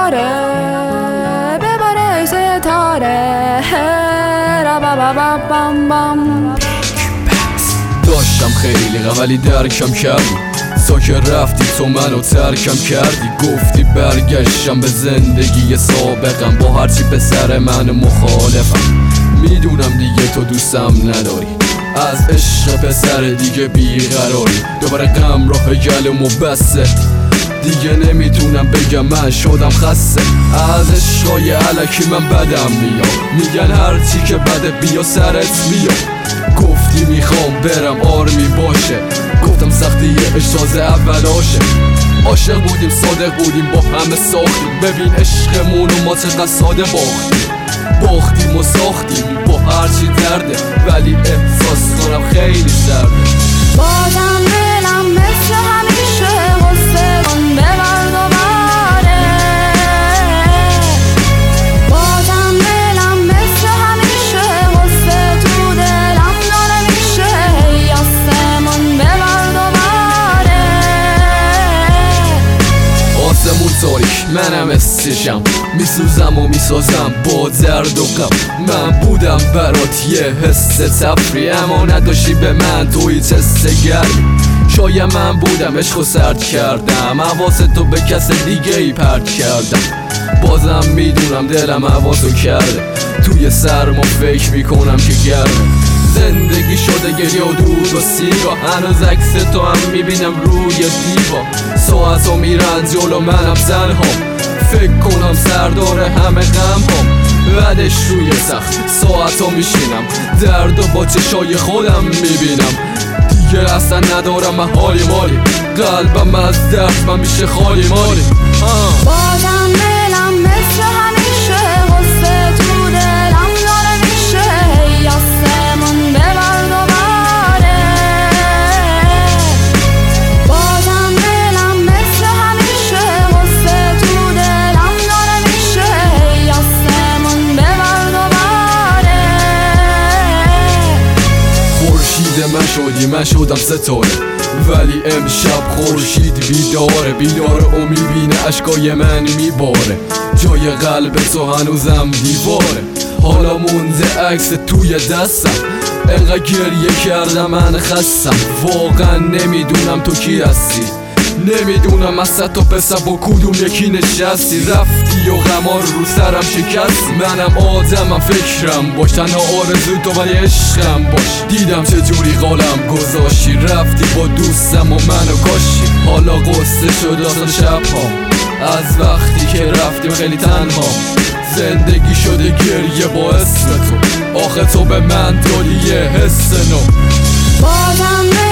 دوباره بباره ستاره بام بام. داشتم خیلی ولی درکم کردی، ساکر رفتی تو منو ترکم کردی. گفتی برگشتم به زندگی سابقم، با هرچی به سر من مخالفم. میدونم دیگه تو دوستم نداری، از عشق پسر دیگه بیقراری. دوباره غم راه گلم و بسه، دیگه نمیتونم بگم من شدم خسته. از عشقای علکی من بدم میاد، میگن هرچی که بده بیا سرت میاد. گفتی میخوام برم آرمی باشه، گفتم سختی عشق اولاشه. عاشق بودیم صادق بودیم با همه ساختیم، ببین عشقمونو ما چقدر ساده باختیم و ساختیم با هرچی درده، ولی احساس کنم خیلی سرده. بازم دلم مثل همیشه غصه کن ببر دوباره. بازم دلم مثل همیشه غصه تو دلم داره میشه، آسمون ببر دوباره. آسمون تاریک منم استشم، میسوزم و میسازم با درد و غم. من بودم برات یه حس تفریح، اما نداشتی به من توی حس گرمی. شاید من بودم عشقو سرد کردم، حواستو به کس دیگه ای پرت کردم. بازم میدونم دلم حواسو کرده، توی سرما فکر میکنم که گرمه. زندگی شده گریه و دود و سیگار، هنوز عکس تو هم میبینم روی دیوار. ساعتو میرن جلو منم تنها، فکر کنم سردار همه غم هم. بعدش روی سخت ساعتو میشینم، درد و با چشای خودم میبینم. دیگه اصلا ندارم من حالی مالی، قلبم از درد من میشه خالی مالی. بازم دلم مثل همیشه غصه تو دلم داره میشه، آسمون ببر دوباره. بازم دلم مثل همیشه غصه تو دلم داره میشه، آسمون ببر دوباره. خورشید من شدم ستاره، ولی امشب خورشید بیداره و میبینه اشکای من میباره. جای قلب تو هنوزم دیواره، حالا مونده عکس توی دستم. انقدر گریه کردم من خستم، واقعا نمیدونم تو کی هستی. نمیدونم از تا پسر با کدوم یکی نشستی. رفتی و غمار رو سرم شکستی، منم آدمم فکرم باش، تنها آرزو تو ولی عشقم باش. دیدم چه جوری قالم گذاشتی، رفتی با دوستم و منو کاشی. حالا قصه شد آسان شبهام، از وقتی که رفتیم خیلی تنها. زندگی شده گریه با اسم تو، آخه تو به من دادی یه حس نو. بازم